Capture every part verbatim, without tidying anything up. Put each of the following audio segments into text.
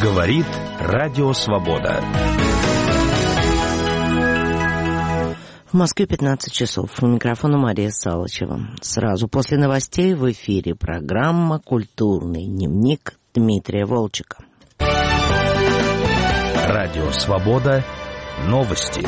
Говорит Радио Свобода. В Москве пятнадцать часов. У микрофона Мария Салычева. Сразу после новостей в эфире программа «Культурный дневник» Дмитрия Волчека. Радио Свобода. Новости.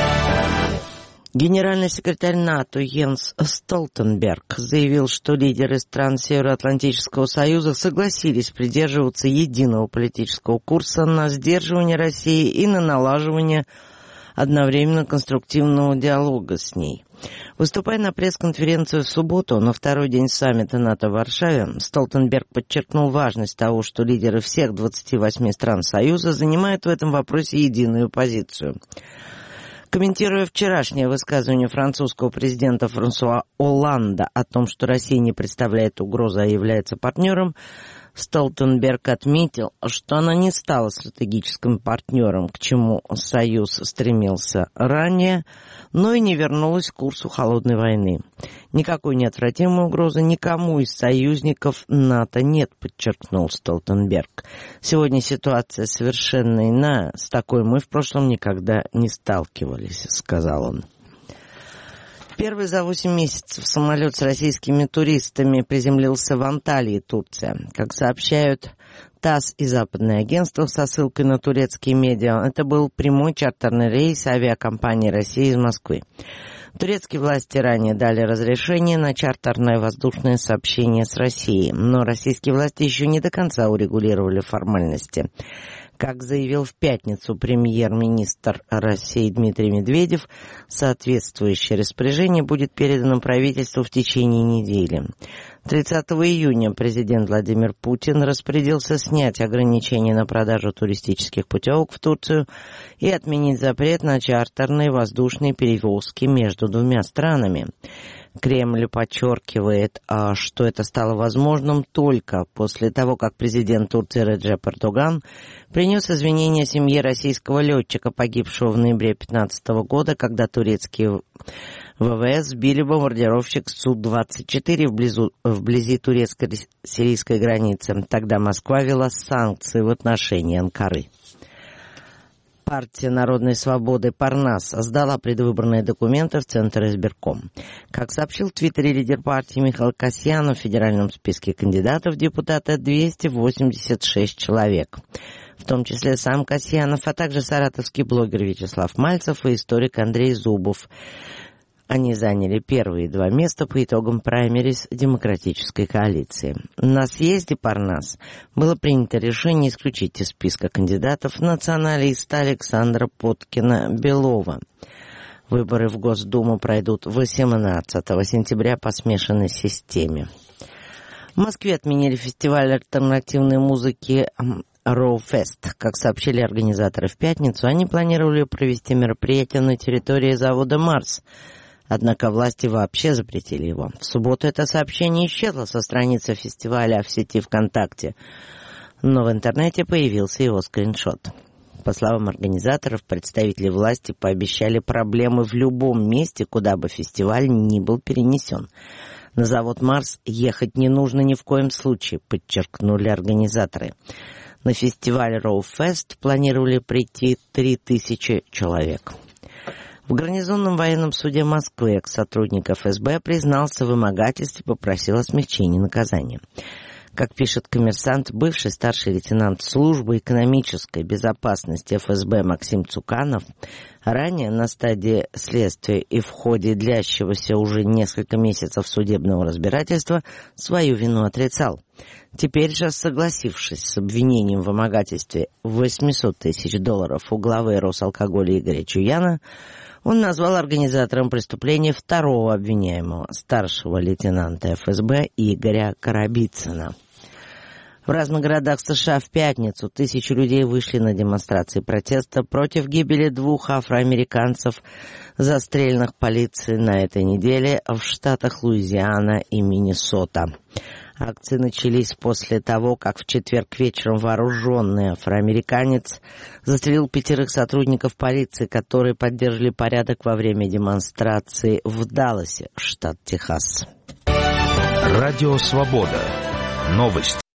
Генеральный секретарь НАТО Йенс Столтенберг заявил, что лидеры стран Североатлантического союза согласились придерживаться единого политического курса на сдерживание России и на налаживание одновременно конструктивного диалога с ней. Выступая на пресс-конференцию в субботу, на второй день саммита НАТО в Варшаве, Столтенберг подчеркнул важность того, что лидеры всех двадцати восьми стран Союза занимают в этом вопросе единую позицию. Комментируя вчерашнее высказывание французского президента Франсуа Олланда о том, что Россия не представляет угрозы, а является партнером, Столтенберг отметил, что она не стала стратегическим партнером, к чему Союз стремился ранее, но и не вернулась к курсу холодной войны. Никакой неотвратимой угрозы никому из союзников НАТО нет, подчеркнул Столтенберг. Сегодня ситуация совершенно иная, с такой мы в прошлом никогда не сталкивались, сказал он. Первый за восемь месяцев самолет с российскими туристами приземлился в Анталии, Турция. Как сообщают ТАСС и западные агентства со ссылкой на турецкие медиа, это был прямой чартерный рейс авиакомпании России из Москвы. Турецкие власти ранее дали разрешение на чартерное воздушное сообщение с Россией, но российские власти еще не до конца урегулировали формальности. Как заявил в пятницу премьер-министр России Дмитрий Медведев, соответствующее распоряжение будет передано правительству в течение недели. тридцатого июня президент Владимир Путин распорядился снять ограничения на продажу туристических путевок в Турцию и отменить запрет на чартерные воздушные перевозки между двумя странами. Кремль подчеркивает, что это стало возможным только после того, как президент Турции Реджеп Эрдоган принес извинения семье российского летчика, погибшего в ноябре две тысячи пятнадцатого года, когда турецкие ВВС сбили бомбардировщик Су двадцать четыре вблизу, вблизи турецко-сирийской границы. Тогда Москва ввела санкции в отношении Анкары. Партия народной свободы Парнас сдала предвыборные документы в Центр избирком. Как сообщил в Твиттере лидер партии Михаил Касьянов, в федеральном списке кандидатов в депутаты двести восемьдесят шесть человек. В том числе сам Касьянов, а также саратовский блогер Вячеслав Мальцев и историк Андрей Зубов. Они заняли первые два места по итогам праймериз демократической коалиции. На съезде Парнас было принято решение исключить из списка кандидатов националиста Александра Поткина-Белова. Выборы в Госдуму пройдут восемнадцатого сентября по смешанной системе. В Москве отменили фестиваль альтернативной музыки «Роу-фест». Как сообщили организаторы в пятницу, они планировали провести мероприятие на территории завода «Марс». Однако власти вообще запретили его. В субботу это сообщение исчезло со страницы фестиваля в сети ВКонтакте, но в интернете появился его скриншот. По словам организаторов, представители власти пообещали проблемы в любом месте, куда бы фестиваль ни был перенесен. На завод «Марс» ехать не нужно ни в коем случае, подчеркнули организаторы. На фестиваль «Роу-фест» планировали прийти три тысячи человек. В гарнизонном военном суде Москвы экс-сотрудник эф эс бэ признался в вымогательстве и попросил о смягчении наказания. Как пишет «Коммерсант», бывший старший лейтенант службы экономической безопасности эф эс бэ Максим Цуканов ранее на стадии следствия и в ходе длящегося уже несколько месяцев судебного разбирательства свою вину отрицал. Теперь же, согласившись с обвинением в вымогательстве восемьсот тысяч долларов у главы Росалкоголя Игоря Чуяна, он назвал организатором преступления второго обвиняемого, старшего лейтенанта эф эс бэ Игоря Коробицына. В разных городах США в пятницу тысячи людей вышли на демонстрации протеста против гибели двух афроамериканцев, застреленных полицией на этой неделе в штатах Луизиана и Миннесота. Акции начались после того, как в четверг вечером вооруженный афроамериканец застрелил пятерых сотрудников полиции, которые поддерживали порядок во время демонстрации в Далласе, штат Техас. Радио Свобода. Новости.